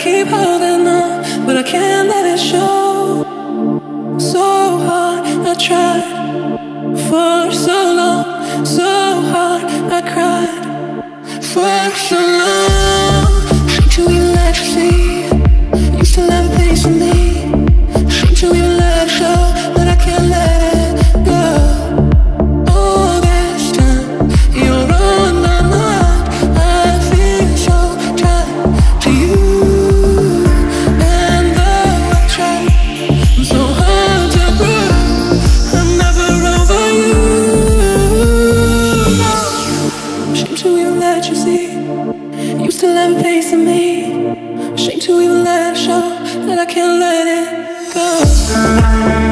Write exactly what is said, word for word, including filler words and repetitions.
keep holding on, but I can't let it show. So hard I tried for so long, so hard I cried for so long. Shame to even let you see, you still have a place for me. Shame to even let it show, but I can't let it go. All this time you're on my mind, I feel so tied to you. And though I try, I'm so hard to prove, I'm never over you. Shame to even let you see, you still have a place in me. Shame to even let it show that I can't let it go.